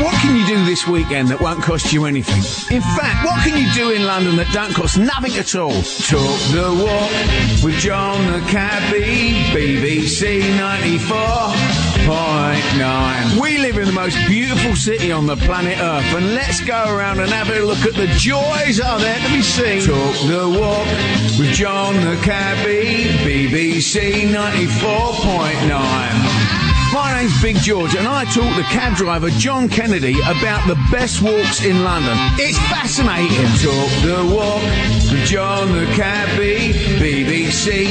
What can you do this weekend that won't cost you anything? In fact, what can you do in London that don't cost nothing at all? Talk the walk with John the Cabbie, BBC 94.9. We live in the most beautiful city on the planet Earth, and let's go around and have a look at the joys that are there to be seen. Talk the walk with John the Cabbie, BBC 94.9. My name's Big George, and I talk to cab driver John Kennedy about the best walks in London. It's fascinating. Talk the walk with John the Cabbie, BBC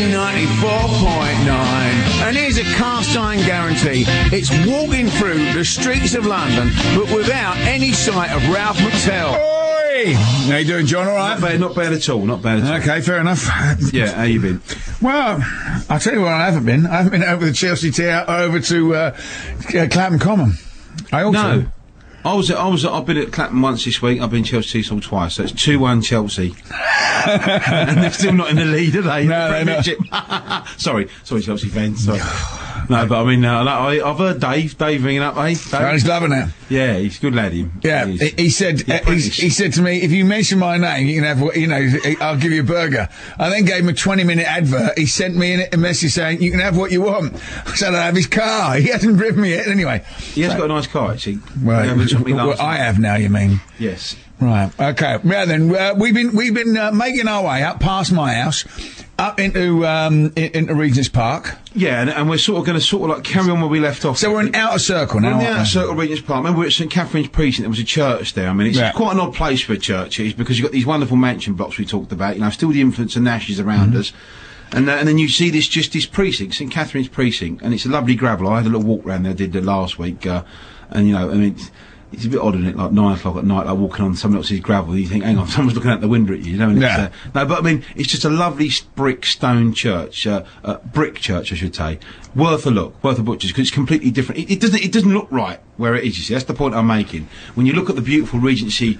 94.9. And here's a cast iron guarantee. It's walking through the streets of London, but without any sight of Ralph McTell. Oi! How you doing, John? All right? Not bad at all. Okay, fair enough. Yeah, how you been? Well, I'll tell you what I haven't been. I haven't been over the Chelsea Tower, over to Clapham Common. No. I've been at Clapham once this week. I've been Chelsea twice. So it's 2-1 Chelsea. And they're still not in the lead, are they? No, they're not. Sorry, Chelsea fans. Sorry. No, but I mean, I've heard Dave ringing up, Dave. He's loving it. Yeah, he's a good lad, him. Yeah, he said to me, if you mention my name, you can have, I'll give you a burger. I then gave him a 20-minute advert. He sent me a message saying, you can have what you want. So I have his car. He hasn't driven me yet anyway. He has got a nice car, actually. Well, I have now, you mean? Yes. Right. Okay. Yeah. Then we've been making our way up past my house, up into Regent's Park. Yeah, and we're sort of like carry on where we left off. So we're in Outer Circle now. We're in the Outer Circle of Regent's Park. Remember, we're at St Catherine's Precinct. There was a church there. I mean, it's quite an odd place for a church, is because you've got these wonderful mansion blocks we talked about. You know, still the influence of Nash is around us. And then you see this precinct, St Catherine's Precinct, and it's a lovely gravel. I had a little walk round there, I did it last week, and you know, I mean, it's a bit odd, isn't it? Like 9 o'clock at night, like walking on someone else's gravel. You think, hang on, someone's looking out the window at you. You know? And yeah. No, but I mean, it's just a lovely brick stone church, brick church, I should say. Worth a look, worth a butcher's, because it's completely different. It doesn't look right where it is. You see, that's the point I'm making. When you look at the beautiful Regency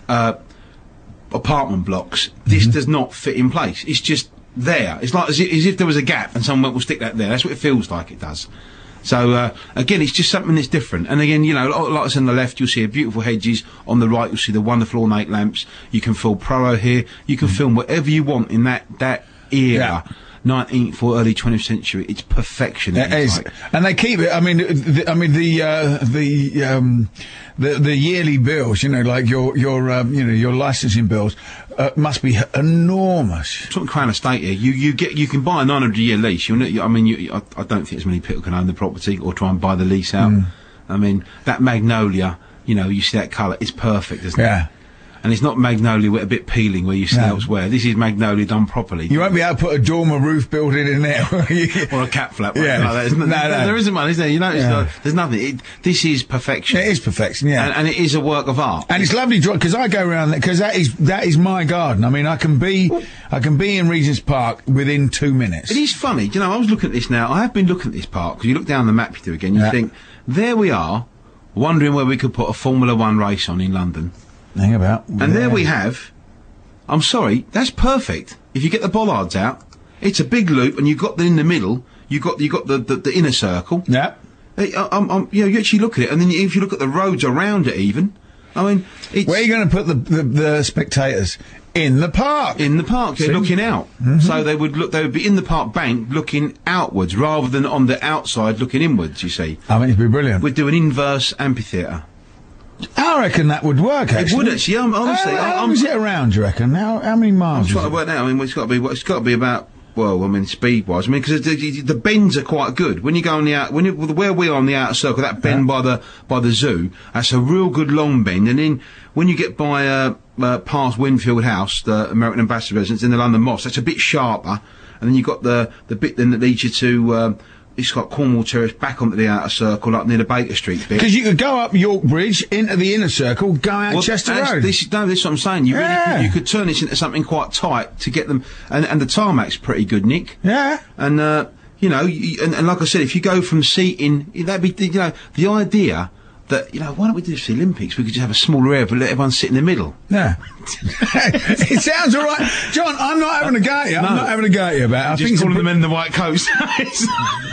apartment blocks, this does not fit in place. It's just there. It's like as if there was a gap and someone will stick that there. That's what it feels like it does. So, again, it's just something that's different. And again, you know, like us on the left, you'll see beautiful hedges. On the right, you'll see the wonderful ornate lamps. You can film Proro here. You can film whatever you want in that era. Yeah. 19th or early 20th century. It's perfection. It is. Like. And they keep it. I mean, the yearly bills, you know, like your licensing bills, must be enormous. Talking Crown Estate here, you can buy a 900-year lease. I don't think as many people can own the property or try and buy the lease out. I mean, that magnolia, you know, you see that colour, it's perfect, isn't it? And it's not magnolia with a bit peeling where you see elsewhere. This is magnolia done properly. You won't be able to put a dormer roof building in there. Or a cat flap. Yeah. Like that. No. There isn't one, is there? You notice there's nothing. This is perfection. It is perfection, yeah. And it is a work of art. And it's lovely, because I go around there, because that is my garden. I mean, I can be in Regent's Park within 2 minutes. It is funny. You know, I was looking at this now. I have been looking at this park, because you look down the map you do again, you think, there we are, wondering where we could put a Formula 1 race on in London. Hang about. And there we have. I'm sorry, that's perfect. If you get the bollards out, it's a big loop, and you've got in the middle. You got the inner circle. Yeah. You actually look at it, and then if you look at the roads around it, even. I mean, where are you going to put the spectators? In the park. In the park, they're looking out. So they would be in the park bank looking outwards, rather than on the outside looking inwards. You see. I mean, it'd be brilliant. We'd do an inverse amphitheatre. I reckon that would work, actually. It would, actually, honestly. How long is it around, do you reckon? How many miles? I'm trying to work out. I mean, it's got to be about, well, I mean, speed-wise. I mean, because the bends are quite good. When you go on where we are on the outer circle, that bend by the zoo, that's a real good long bend. And then, when you get by, past Winfield House, the American Ambassador residence, in the London Moss, that's a bit sharper. And then you've got the bit then that leads you to, it's got Cornwall Terrace back onto the outer circle up near the Baker Street bit. Because you could go up York Bridge into the inner circle, go out Chester Road. This is what I'm saying. You could turn this into something quite tight to get them, and the tarmac's pretty good, Nick. Yeah. And and like I said, if you go from seating, that'd be the idea that, why don't we do this for the Olympics? We could just have a smaller area, but let everyone sit in the middle. Yeah. It sounds all right. John, I'm not having a go at you. I'm not having a go at you about it. Just calling the men in the white coats.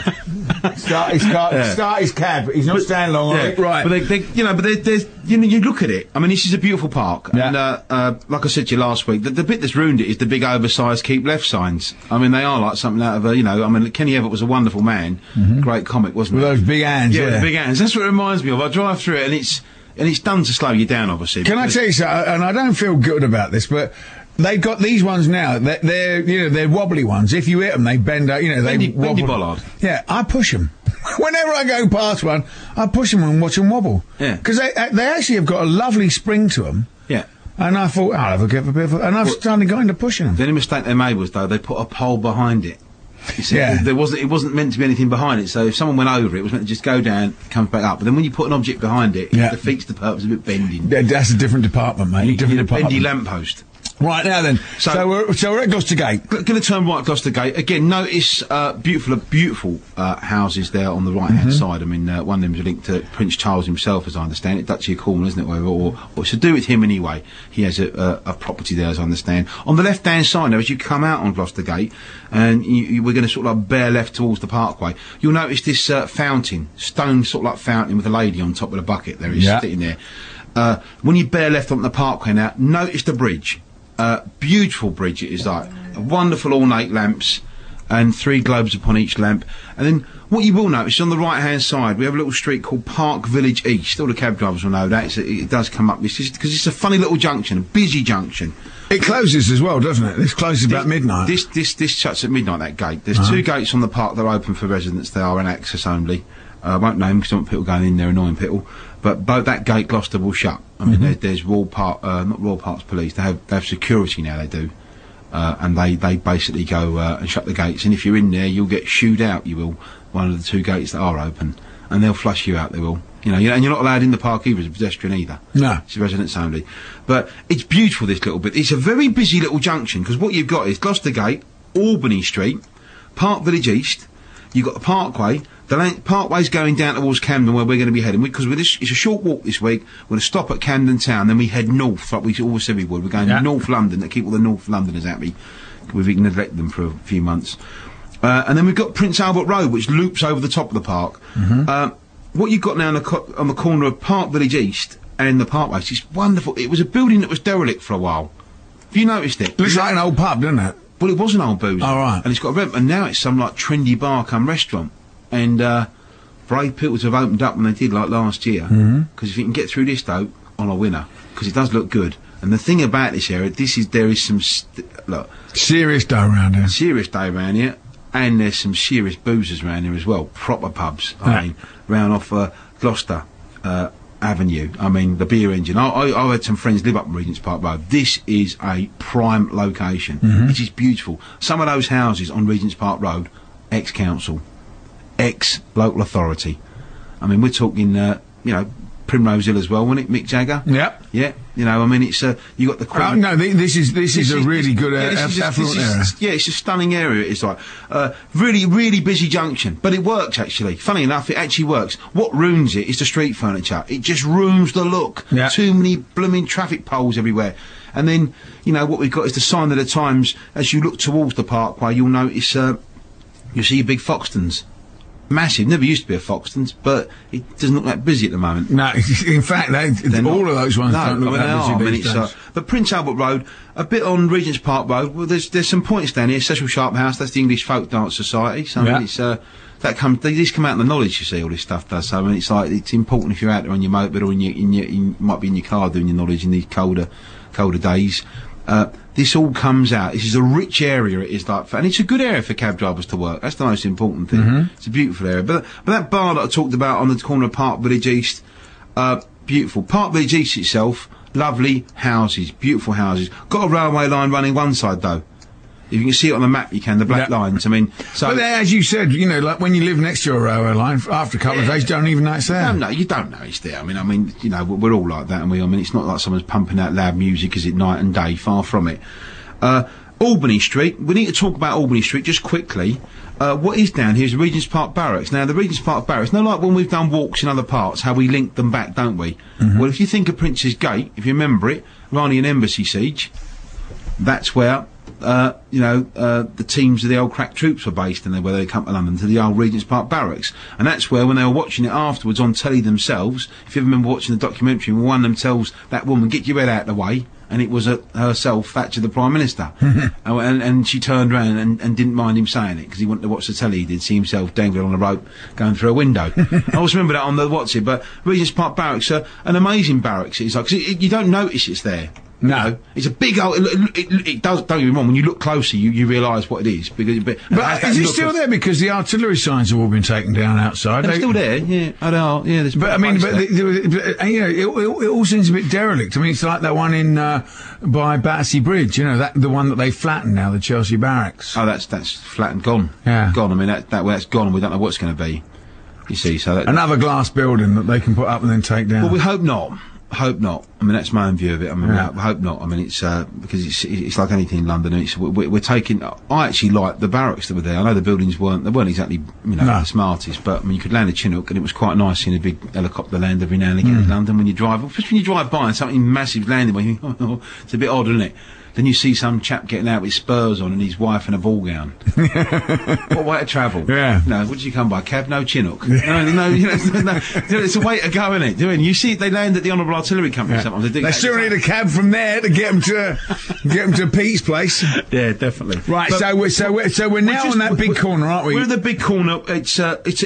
Start his cab. He's not staying long. Right. But there's you look at it. I mean, this is a beautiful park. Yeah. And like I said to you last week, the bit that's ruined it is the big oversized keep left signs. I mean, they are like something out of a, I mean, Kenny Everett was a wonderful man. Great comic, wasn't With it? those big hands. Yeah, the big hands. That's what it reminds me of. I drive through it and it's done to slow you down, obviously. Can I tell you something? And I don't feel good about this, but they've got these ones now. They're wobbly ones. If you hit them, they bend out. They wobble. Bendy bollard. Yeah, I push them. Whenever I go past one, I push them and watch them wobble. Yeah. Because they actually have got a lovely spring to them. Yeah. And I thought, I'll have a bit of and I've started going to pushing them. The only mistake they made was, though, they put a pole behind it. You see, Yeah. it wasn't meant to be anything behind it, so if someone went over it, it was meant to just go down, comes back up. But then when you put an object behind it, Yeah. it defeats the purpose of it bending. That's a different department, mate. You need different a bendy department. lamppost. Right now then, so we're at Gloucester Gate. Going to turn right Gloucester Gate again. Notice beautiful houses there on the right hand side. I mean, one of them is linked to Prince Charles himself, as I understand it. Duchy of Cornwall, isn't it? Or it's to do with him anyway. He has a property there, as I understand. On the left hand side, now, as you come out on Gloucester Gate, and we're going to sort of like bear left towards the Parkway, you'll notice this fountain, stone sort of like fountain with a lady on top of the bucket. There is sitting there. When you bear left on the Parkway now, notice the bridge. Beautiful bridge it is, like wonderful ornate lamps and 3 globes upon each lamp. And then what you will notice on the right hand side we have a little street called Park Village East. All the cab drivers will know that. It does come up because it's a funny little junction, a busy junction. It closes as well, doesn't it? This closes about midnight. This shuts at midnight, that gate. There's 2 gates on the park that are open for residents. They are an access only. I won't name because I don't want people going in there annoying people. But both that gate, Gloucester, will shut. I mean, there's not Royal Parks Police. They have security now. They do, and they basically go and shut the gates. And if you're in there, you'll get shooed out. You will. One of the 2 gates that are open, and they'll flush you out. They will. And you're not allowed in the park either as a pedestrian either. No, it's residents only. But it's beautiful, this little bit. It's a very busy little junction because what you've got is Gloucester Gate, Albany Street, Park Village East. You've got the Parkway. The Parkway's going down towards Camden, where we're going to be heading. Because it's a short walk this week. We're going to stop at Camden Town, then we head north, like we always said we would. We're going to North London to keep all the North Londoners happy. We've neglected them for a few months. And then we've got Prince Albert Road, which loops over the top of the park. What you've got now on the corner of Park Village East and the Parkway, it's wonderful. It was a building that was derelict for a while. Have you noticed it? looks like an old pub, doesn't it? Well, it was an old boozer. Oh, right. And it's got a rent, and now it's some like trendy bar come restaurant. And brave people to have opened up when they did, like last year. Because if you can get through this, though, on a winner, because it does look good. And the thing about this area, there is some serious dough around here. Serious day around here, and there's some serious boozers around here as well. Proper pubs. I mean, round off Gloucester Avenue. I mean, the Beer Engine. I had some friends live up Regent's Park Road. This is a prime location. It is beautiful. Some of those houses on Regent's Park Road, ex-council, ex-local authority. I mean, we're talking, Primrose Hill as well, wasn't it? Mick Jagger. Yep. Yeah. I mean, it's you got the. No, this is a really good affluent area. Yeah, it's a stunning area. It's like really, really busy junction, but it works actually. Funny enough, it actually works. What ruins it is the street furniture. It just ruins the look. Yeah. Too many blooming traffic poles everywhere. And then what we've got is the sign of the times. As you look towards the Parkway, you'll notice you see big Foxtons. Massive. Never used to be a Foxtons, but it doesn't look that busy at the moment. No, in fact, all of those ones don't look that busy these days. But Prince Albert Road, a bit on Regent's Park Road. Well, there's some points down here. Cecil Sharp House, that's the English Folk Dance Society. So I mean, it's these come out in the knowledge. You see, all this stuff does. So I mean, it's important if you're out there on your moped or you might be in your car doing your knowledge in these colder days. This all comes out. This is a rich area. It is like, and it's a good area for cab drivers to work. That's the most important thing. It's a beautiful area. But that bar that I talked about on the corner of Park Village East, beautiful. Park Village East itself, lovely houses, beautiful houses. Got a railway line running one side though. If you can see it on the map, you can. The black lines. I mean, so. But as you said, like when you live next to a railway line, after a couple of days, you don't even know it's there. No, you don't know it's there. I mean, we're all like that, and I mean, it's not like someone's pumping out loud music, is it, night and day? Far from it. Albany Street. We need to talk about Albany Street just quickly. What is down here is Regent's Park Barracks. Now, the Regent's Park Barracks, like when we've done walks in other parts, how we link them back, don't we? Well, if you think of Prince's Gate, if you remember it, Rani and Embassy Siege, that's where the teams of the old crack troops were based in there, where they come to London, to the old Regent's Park Barracks. And that's where, when they were watching it afterwards on telly themselves, if you remember watching the documentary, one of them tells that woman, "Get your head out of the way," and it was herself, Thatcher, the Prime Minister. and she turned around and didn't mind him saying it, because he wanted to watch the telly. He did see himself dangling on a rope going through a window. I always remember that on the what's it, but Regent's Park Barracks are an amazing barracks. It's like, 'cause you don't notice it's there. No, it's a big old. It does. Don't get me wrong. When you look closer, you realise what it is. But is it still there? Because the artillery signs have all been taken down outside. They're still there. Yeah, I know. Yeah, but I mean, it all seems a bit derelict. I mean, it's like that one in by Battersea Bridge. You know, the one that they flattened now, the Chelsea Barracks. Oh, that's flattened, gone. Yeah, gone. I mean, that's gone, and we don't know what it's going to be. You see, so another glass building that they can put up and then take down. Well, we hope not. Hope not. I mean, that's my own view of it. I mean, I hope not. I mean, it's because it's like anything in London. We're taking. I actually like the barracks that were there. I know the buildings weren't exactly the smartest, but I mean, you could land a Chinook, and it was quite nice seeing a big helicopter land every now and again in London when you drive. Especially when you drive by and something massive landing, where you think, oh, it's a bit odd, isn't it? Then you see some chap getting out with Spurs on and his wife in a ball gown. What way to travel? Yeah. No, what did you come by? Cab? No, Chinook. No, it's a way to go, isn't it? Doing you see they land at the Honourable Artillery Company sometimes. They still need a cab from there to get them to Pete's place. Yeah, definitely. Right, so we're now on that big corner, aren't we? We're at the big corner. It's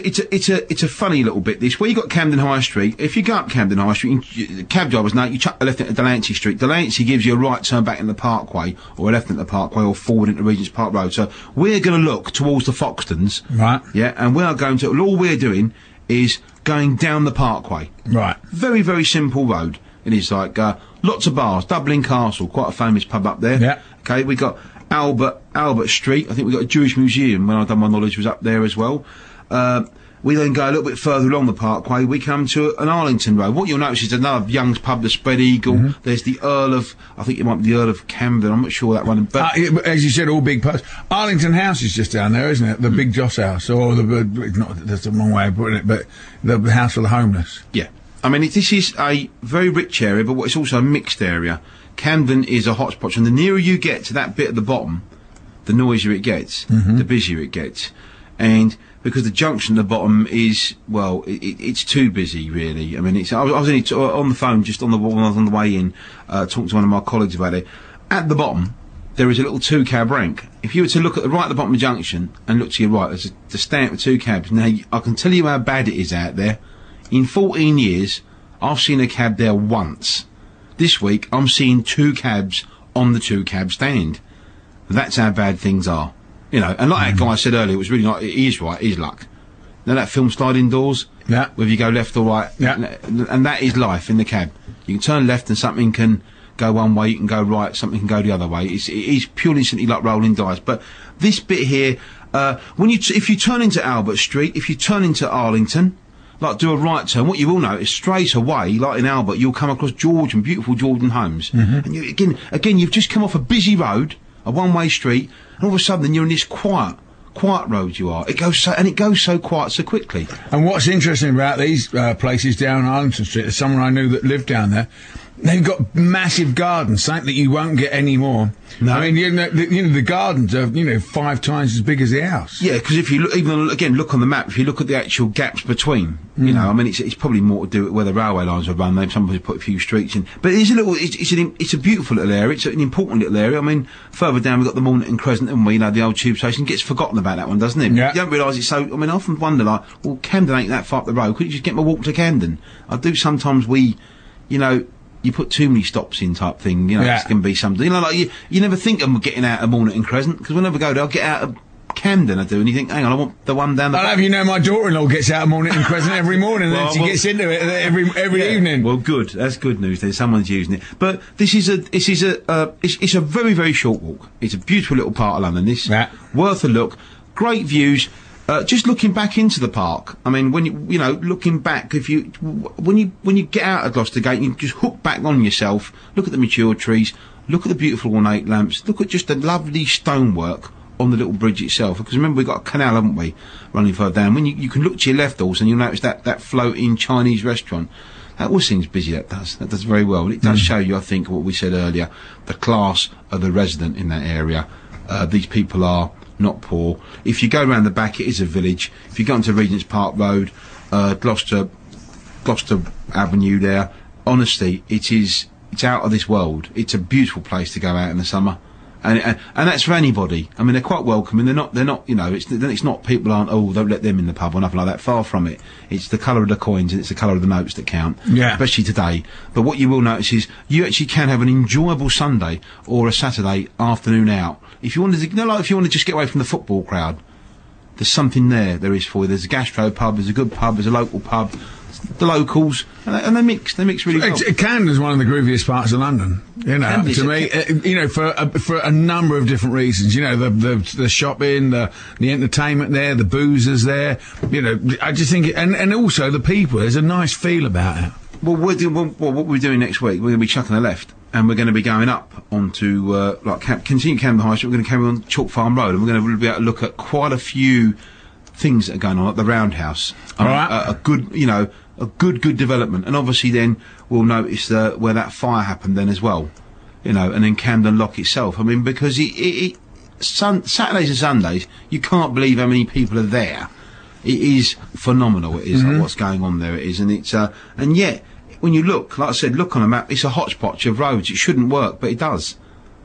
a funny little bit. This where you got Camden High Street. If you go up Camden High Street, cab drivers know you chuck the left into Delancey Street. Delancey gives you a right turn back in the Parkway, or a left into the Parkway, or forward into Regent's Park Road. So we're going to look towards the Foxtons, right? Yeah, and we are going to. All we're doing is going down the Parkway. Right. Very, very simple road. It is like lots of bars. Dublin Castle, quite a famous pub up there. Yeah. Okay, we got Albert Street. I think we got a Jewish museum. When I done my knowledge was up there as well. We then go a little bit further along the Parkway. We come to an Arlington Road. What you'll notice is another Young's pub, the Spread Eagle. There's the Earl of, I think it might be the Earl of Camden. I'm not sure that one. But as you said, all big pubs. Arlington House is just down there, isn't it? The Big Joss House, or that's the wrong way of putting it, but the house for the homeless. Yeah. I mean, this is a very rich area, but it's also a mixed area. Camden is a hotspot, and the nearer you get to that bit at the bottom, the noisier it gets, the busier it gets. And because the junction at the bottom is, well, it's too busy, really. I mean, I was only on the phone just on the way in, talking to one of my colleagues about it. At the bottom, there is a little two-cab rank. If you were to look at the right at the bottom of the junction and look to your right, there's the stamp with two cabs. Now, I can tell you how bad it is out there. In 14 years, I've seen a cab there once. This week, I'm seeing two cabs on the two-cab stand. That's how bad things are. You know, and like that guy said earlier, it was really not, he is right, he is luck. Now that film Sliding Doors, whether you go left or right, and that is life in the cab. You can turn left and something can go one way, you can go right, something can go the other way. It is purely simply like rolling dice. But this bit here, if you turn into Albert Street, if you turn into Arlington, like do a right turn, what you will notice straight away, like in Albert, you'll come across beautiful Jordan homes. And you, again, you've just come off a busy road, a one-way street, and all of a sudden you're in this quiet road you are. It goes so quiet so quickly. And what's interesting about these places down Arlington Street, there's someone I knew that lived down there, they've got massive gardens, something that you won't get anymore. No. I mean, the gardens are, 5 times as big as the house. Yeah, because if you look on the map, if you look at the actual gaps between, I mean, it's probably more to do with where the railway lines are run. They've somebody put a few streets in, but it's a beautiful little area. It's an important little area. I mean, further down we've got the Mornington Crescent, and the old tube station gets forgotten about that one, doesn't it? Yeah. You don't realise it's so. I mean, I often wonder, like, well, Camden ain't that far up the road. Couldn't you just get my walk to Camden? I do sometimes. You put too many stops in type thing, it's going to be something. Like you never think of getting out of Mornington Crescent, because whenever I go there, I'll get out of Camden, I do, and you think, hang on, I want the one down the... I'll have my daughter-in-law gets out of Mornington Crescent every morning, and she gets into it every evening. Well, good. That's good news then. Someone's using it. But it's a very, very short walk. It's a beautiful little part of London, this. Yeah. Worth a look. Great views. Just looking back into the park, I mean, when looking back, when you get out of Gloucester Gate, you just hook back on yourself, look at the mature trees, look at the beautiful ornate lamps, look at just the lovely stonework on the little bridge itself. Because remember, we've got a canal, haven't we, running further down. When you can look to your left also, and you'll notice that floating Chinese restaurant. That all seems busy, that does very well. And it does show you, I think, what we said earlier, the class of the resident in that area. These people are not poor. If you go around the back, it is a village. If you go onto Regent's Park Road, Gloucester Avenue there, honestly, it's out of this world. It's a beautiful place to go out in the summer. And that's for anybody. I mean, they're quite welcoming. They're not, you know, it's not people aren't, don't let them in the pub or nothing like that. Far from it. It's the colour of the coins and it's the colour of the notes that count. Yeah. Especially today. But what you will notice is you actually can have an enjoyable Sunday or a Saturday afternoon out. If you wanted to, you know, like if you want to just get away from the football crowd, there's something there is for you. There's a gastro pub, there's a good pub, there's a local pub, the locals, and they mix really well. Camden's one of the grooviest parts of London, you know, Camden's to me, you know, for a number of different reasons, you know, the shopping, the entertainment there, the boozers there, you know, I just think, and also the people, there's a nice feel about it. Well, what we're doing next week, we're going to be chucking a left, and we're going to be going up onto, continue Camden High Street, we're going to carry on Chalk Farm Road, and we're going to be able to look at quite a few things that are going on at the Roundhouse. All right. A good, you know, a good development, and obviously then we'll notice where that fire happened then as well, you know, and then Camden Lock itself. I mean, because Saturdays and Sundays, you can't believe how many people are there. It is phenomenal. It is like what's going on there. It is, and it's and yet when you look, like I said, look on a map, it's a hodgepodge of roads. It shouldn't work, but it does.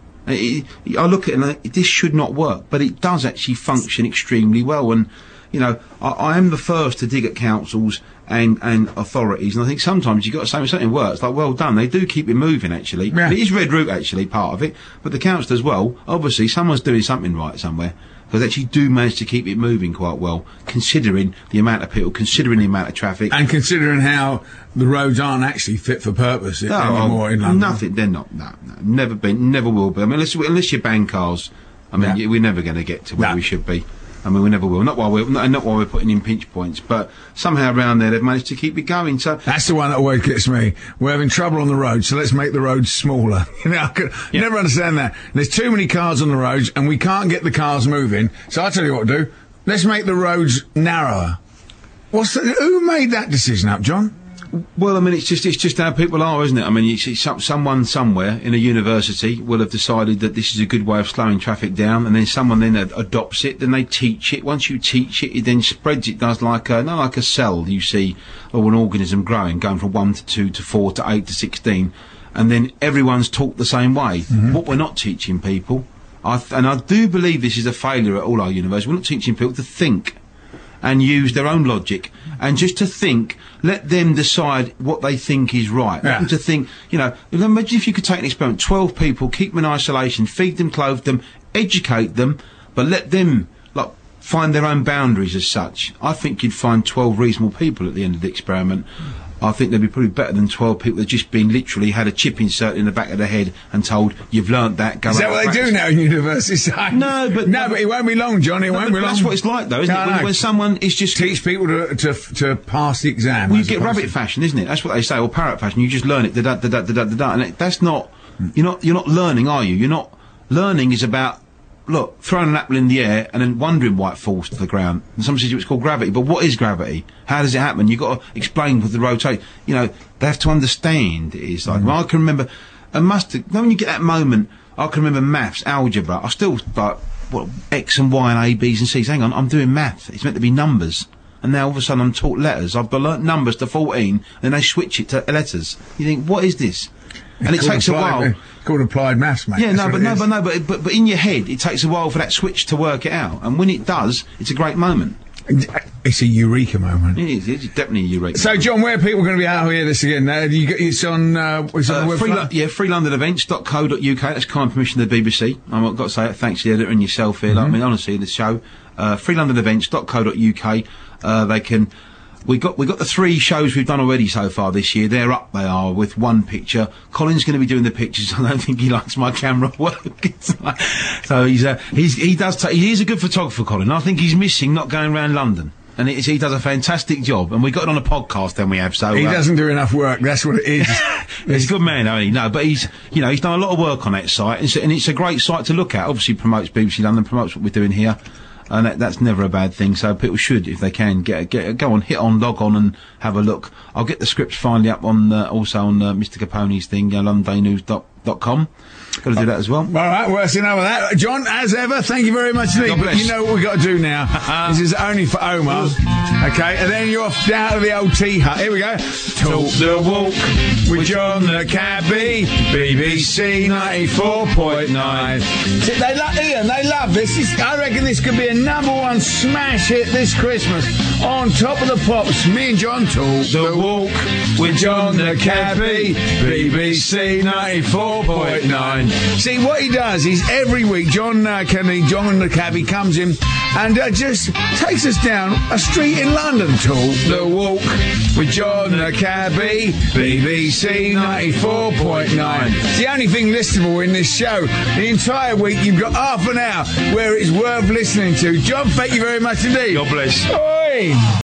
I look at it and this should not work, but it does actually function extremely well. And you know, I am the first to dig at councils and authorities, and I think sometimes you've got to say when something works, like, well done, they do keep it moving, actually. Yeah. It is Red Route, actually, part of it, but the council as well, obviously, someone's doing something right somewhere, because they actually do manage to keep it moving quite well, considering the amount of people, considering the amount of traffic. And considering how the roads aren't actually fit for purpose anymore in London. Nothing, they're not, no, never been, never will be. I mean, unless you ban cars, I mean, we're never going to get to where we should be. I mean, we never will. Not while we're putting in pinch points, but somehow around there they've managed to keep it going. So that's the one that always gets me. We're having trouble on the road, so let's make the roads smaller. You know, I could never understand that. There's too many cars on the roads, and we can't get the cars moving. So I tell you what to do. Let's make the roads narrower. Who made that decision up, John? Well, I mean, it's just how people are, isn't it? I mean, someone somewhere in a university will have decided that this is a good way of slowing traffic down, and then someone then adopts it, then they teach it. Once you teach it, it then spreads. It does like a cell you see, or an organism going from 1 to 2 to 4 to 8 to 16, and then everyone's taught the same way. What we're not teaching people, and I do believe this is a failure at all our universities, we're not teaching people to think and use their own logic, and just to think, let them decide what they think is right. Let them to think, you know, imagine if you could take an experiment, 12 people, keep them in isolation, feed them, clothe them, educate them, but let them, like, find their own boundaries as such. I think you'd find 12 reasonable people at the end of the experiment. I think they'd be probably better than 12 people that just been literally had a chip inserted in the back of their head and told, you've learnt that, go out. Is that what they do now in universities? No, but it won't be long, John. It won't be long. That's what it's like, though, isn't it? When someone is just teach people to pass the exam. Well, you get rabbit fashion, isn't it? That's what they say, or parrot fashion. You just learn it, and that's not. You're not learning, are you? You're not. Learning is about, look, throwing an apple in the air and then wondering why it falls to the ground. And some say it's called gravity, but what is gravity? How does it happen? You've got to explain with the rotate. You know, they have to understand it is like. Well, I can remember, when you get that moment, I can remember maths, algebra. I still like what X and Y and A, B's and C's. Hang on, I'm doing math. It's meant to be numbers. And now all of a sudden I'm taught letters. I've learnt numbers to 14, and they switch it to letters. You think, what is this? And it takes a while. It's called applied maths, mate. Yeah, but in your head, it takes a while for that switch to work it out. And when it does, it's a great moment. It's a eureka moment. It is. It's definitely a eureka. So, John, where are people going to be out here this again? It's on the website? freelondonevents.co.uk. That's kind permission of the BBC. I've got to say it. Thanks to the editor and yourself here. I mean, honestly, the show. freelondonevents.co.uk. They can. We got the 3 shows we've done already so far this year. They're up, they are, with 1 picture. Colin's going to be doing the pictures. I don't think he likes my camera work. So he is a good photographer, Colin. I think he's missing not going around London. And he does a fantastic job. And we got it on a podcast, then we have. So he doesn't do enough work. That's what it is. He's a good man, isn't he? No, but he's done a lot of work on that site, and it's a great site to look at. Obviously, promotes BBC London, promotes what we're doing here. And that's never a bad thing, so people should, if they can, go on, log on and have a look. I'll get the scripts finally up on, also on Mr. Capone's thing, londondaynews.com. gmail.com. Got to do that as well. All right, well, that's enough of that. John, as ever, thank you very much indeed. God But bless. you know what we've got to do now? This is only for Omar. Okay, and then you're off down to the old tea hut. Here we go. Talk the walk with John the Cabbie, BBC 94.9. See, Ian, they love this. I reckon this could be a #1 smash hit this Christmas. On top of the pops, me and John talk the walk with John the Cabbie, BBC 94.9. See, what he does is every week, John the Cabbie comes in and just takes us down a street in London. Talk the walk with John the Cabbie, BBC 94.9. It's the only thing listenable in this show. The entire week, you've got half an hour where it's worth listening to. John, thank you very much indeed. God bless. Oi!